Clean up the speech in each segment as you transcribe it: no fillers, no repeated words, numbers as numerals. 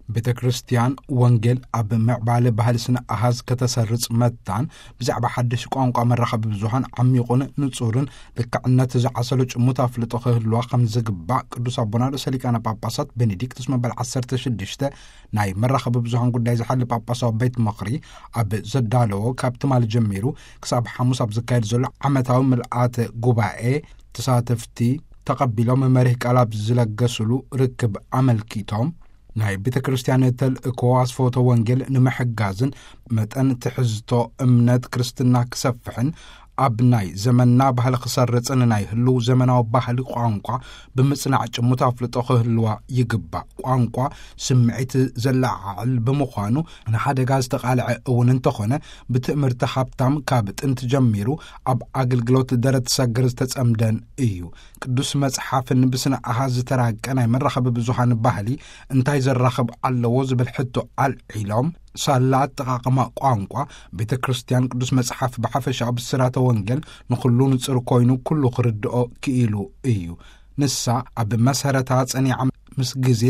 ቤተ ክርስቲያን ወንጌል ኣብ ምዕባለ ባህሊ ስነ ኣሃዝ ከተሰርጽ መታን ብዛዕባ ሓድሽ ቋንቋ መራኸቢ ብዙሃን ዓሚቑን ንጹርን ልክዕነት ዝዓሰለ ጭሙት ኣፍልጦ ክህልዋ ከም ዝግባእ ቅዱስ ኣቦና ርእሰ ሊቃነ ጳጳሳት ቤኔዲክቱስ መበል 16 ናይ መራኸቢ ብዙሃን ጉዳይ ዝሓሊ ጳጳሳዊ ቤት ምኽሪ ኣብ ዘዳለዎ ካብ ትማል ጀሚሩ ክሳብ ሓሙስ ኣብ ዝካየድ ዘሎ ዓመታዊ ምልኣተ ጉባኤ ተሳተፍቲ ተቐቢሎም መሪህ ቃል ኣብ ዝለገስሉ ርክብ ኣመልኪቶም ናይ ቤተ ክርስቲያን ተልእኮ ኣስፎቶ ወንጌል ንምሕጋዝን መጠን ትሕዝቶ እምነት ክርስትና ክሰፍሕን ኣብ ናይ ዘመንና ባህሊ ክሰርጽን ናይ ህልው ዘመናዊ ባህሊ ቋንቋ ብምጽናዕ ጭሙት ኣፍልጦ ክህልዋ ይግባእ። ቋንቋ ስምዒት ዘለዓዕል ብምዃኑ ንሓደጋ ዝተቓልዐ እውን እንተኾነ ብትእምርቲ ሃብታም ካብ ጥንቲ ጀሚሩ ኣብ ኣገልግሎት ደረት ሰግር ዝተጸምደን እዩ። ቅዱስ መጽሓፍን ብስነ ኣሃዝ ዝተራቀ ናይ መራኸቢ ብዙሃን ባህሊ እንታይ ዘራኽብ ኣለዎ ዝብል ሕቶ ኣልዒሎም ሳላ ኣጠቓቕማ ቋንቋ ቤተ ክርስቲያን ቅዱስ መጽሓፍ ብሓፈሻዊ ብስራተ ወንጌል ንኹሉ ንጽር ኮይኑ ኩሉ ክርድኦ ክኢሉ እዩ። ንሳ ኣብ መሰረታ ጸኒዓ ምስ ግዜ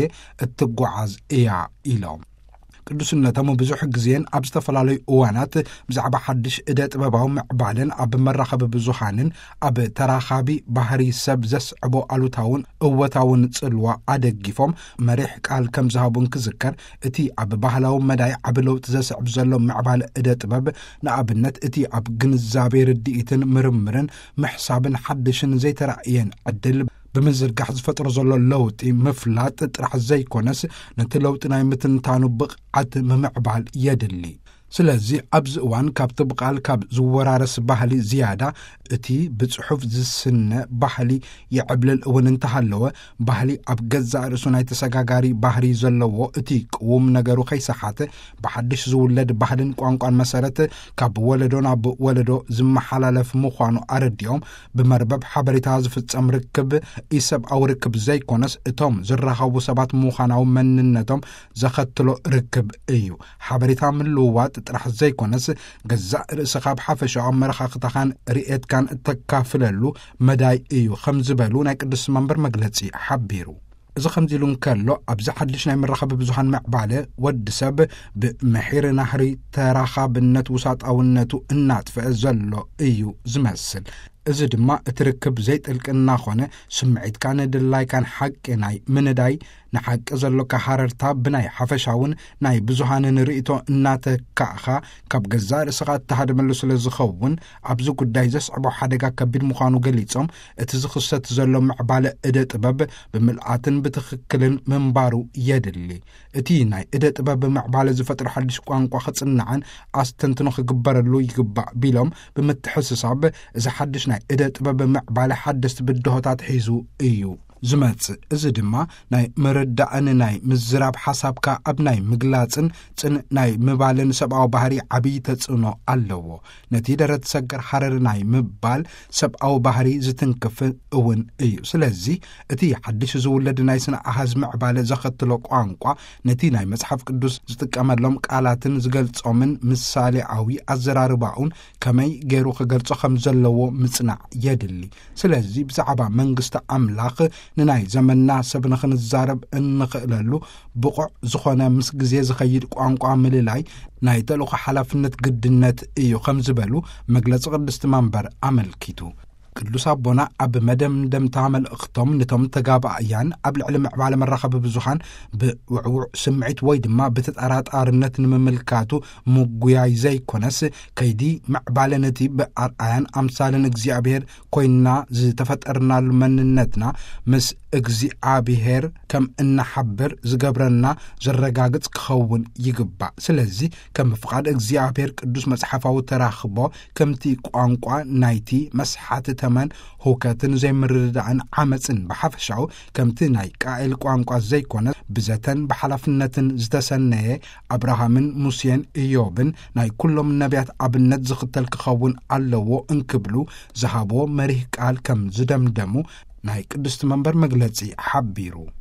እትጓዓዝ እያ ኢሎም ቅዱስነቶም ብዙሕ ግዜን ኣብ ዝተፈላለዩ እዋናት ብዛዕባ ሓድሽ እደ ጥበባዊ ምዕባለን ኣብ መራኸቢ ብዙሃንን ኣብ ተራኻቢ ባህሪ ሰብ ዘስዕቦ ኣሉታውን እወታውን ጽልዋ ኣደጊፎም መሪሕ ቃል ከም ዝሃቡን ክዝከር እቲ ኣብ ባህላዊ መዳይ ዓብ ለውጢ ዘስዕብ ዘሎ ምዕባለ እደ ጥበብ ንኣብነት እቲ ኣብ ግንዛቤ ርድኢትን ምርምርን ምሕሳብን ሓድሽን ዘይተራእየን ዕድል ብምዝርጋሕ ዝፈጥሮ ዘሎ ለውጢ ምፍላጥ ጥራሕ ዘይኮነስ ነቲ ለውጢ ናይ ምትንታኑ ብቕዓት ምምዕባል የድሊ። ስለዚ ኣብዚ እዋን ካብቲ ብቓል ካብ ዝወራረስ ባህሊ ዝያዳ እቲ ብጽሑፍ ዝስነ ባህሊ የዕብልል እውን እንተሃለወ ባህሊ ኣብ ገዛእ ርእሱ ናይ ተሰጋጋሪ ባህሪ ዘለዎ እቲ ቅውም ነገሩ ከይሰሓተ ብሓድሽ ዝውለድ ባህልን ቋንቋን መሰረት ካብ ወለዶ ናብ ወለዶ ዝመሓላለፍ ምዃኑ ኣረዲኦም ብመርበብ ሓበሬታ ዝፍጸም ርክብ ኢሰብኣዊ ርክብ ዘይኮነስ እቶም ዝራኸቡ ሰባት ምዃናዊ መንነቶም ዘኸትሎ ርክብ እዩ። ሓበሬታ ምልውዋጥ ጥራሕ ዘይኮነስ ገዛእ ርእስኻ ብሓፈሻዊ ኣመለኻኽታኻን ርኤትካን እተካፍለሉ መዳይ እዩ ከም ዝበሉ ናይ ቅዱስ መንበር መግለጺ ሓቢሩ። እዚ ከምዚ ኢሉ እንከሎ ኣብዚ ሓድሽ ናይ መራኸቢ ብዙሃን ምዕባለ ወዲ ሰብ ብምሒር ናህሪ ተራኻብነት ውሳጣውነቱ እናጥፍአ ዘሎ እዩ ዝመስል። እዚ ድማ እቲ ርክብ ዘይጥልቅና ኾነ ስምዒትካ ንድላይካን ሓቂ ናይ ምንዳይ ንሓቂ ዘለካ ሓረርታ ብናይ ሓፈሻውን ናይ ብዙሃንን ርእቶ እናተካእኻ ካብ ገዛእ ርእስኻ እተሃድመሉ ስለ ዝኸውን ኣብዚ ጉዳይ ዘስዕቦ ሓደጋ ከቢድ ምዃኑ ገሊጾም እቲ ዝኽሰት ዘሎ ምዕባለ እደ ጥበብ ብምልኣትን ብትኽክልን ምንባሩ የድሊ። እቲ ናይ እደ ጥበብ ምዕባለ ዝፈጥሮ ሓድሽ ቋንቋ ክጽንዓን ኣስተንትኖ ክግበረሉ ይግባእ ቢሎም ብምትሕስሳብ እዚ ሓድሽ ናይ እደ ጥበብ ምዕባለ ሓደስቲ ብድሆታት ሒዙ እዩ ዝመጽእ። እዚ ድማ ናይ መረዳእን ናይ ምዝራብ ሓሳብካ ኣብ ናይ ምግላጽን ጽንዕ ናይ ምባልን ሰብኣዊ ባህሪ ዓብዪ ተጽዕኖ ኣለዎ። ነቲ ደረት ሰገር ሓረር ናይ ምባል ሰብኣዊ ባህሪ ዝትንክፍ እውን እዩ። ስለዚ እቲ ሓድሽ ዝውለድ ናይ ስነ ኣሃዝ ምዕባለ ዘኸትሎ ቋንቋ ነቲ ናይ መጽሓፍ ቅዱስ ዝጥቀመሎም ቃላትን ዝገልጾምን ምሳሌኣዊ ኣዘራርባኡን ከመይ ገይሩ ክገልጾ ከም ዘለዎ ምጽናዕ የድሊ። ስለዚ ብዛዕባ መንግስቲ ኣምላኽ ንናይ ዘመንና ሰብ ንኽንዛረብ እንኽእለሉ ብቑዕ ዝኾነ ምስ ግዜ ዝኸይድ ቋንቋ ምልላይ ናይ ተልእኮ ሓላፍነት ግድነት እዩ ከም ዝበሉ መግለጺ ቅድስቲ መንበር ኣመልኪቱ። ቅዱስ ኣቦና ኣብ መደምደምታ መልእኽቶም ነቶም ተጋባእያን ኣብ ልዕሊ ምዕባለ መራኸቢ ብዙሃን ብውዕውዕ ስምዒት ወይ ድማ ብተጠራጣርነት ንምምልካቱ ምጉያይ ዘይኮነስ ከይዲ ምዕባለ ነቲ ብኣርኣያን ኣምሳልን እግዚኣብሔር ኮይንና ዝተፈጠርናሉ መንነትና ምስ እግዚኣብሔር ከም እናሓብር ዝገብረና ዘረጋግጽ ክኸውን ይግባእ። ስለዚ ከም ፍቓድ እግዚኣብሔር ቅዱስ መጽሓፋዊ ተራኽቦ ከምቲ ቋንቋ ናይቲ መስሓት ተመን ሁከትን ዘይምርዳእን ዓመፅን ብሓፈሻው ከምቲ ናይ ቃኤል ቋንቋ ዘይኮነ ብዘተን ብሓላፍነትን ዝተሰነየ አብርሃምን ሙሴን ኢዮብን ናይ ኩሎም ነቢያት ኣብነት ዝኽተል ክኸውን ኣለዎ እንክብሉ ዝሃቦ መሪህ ቃል ከም ዝደምደሙ ናይ ቅድስት መንበር መግለጺ ሓቢሩ።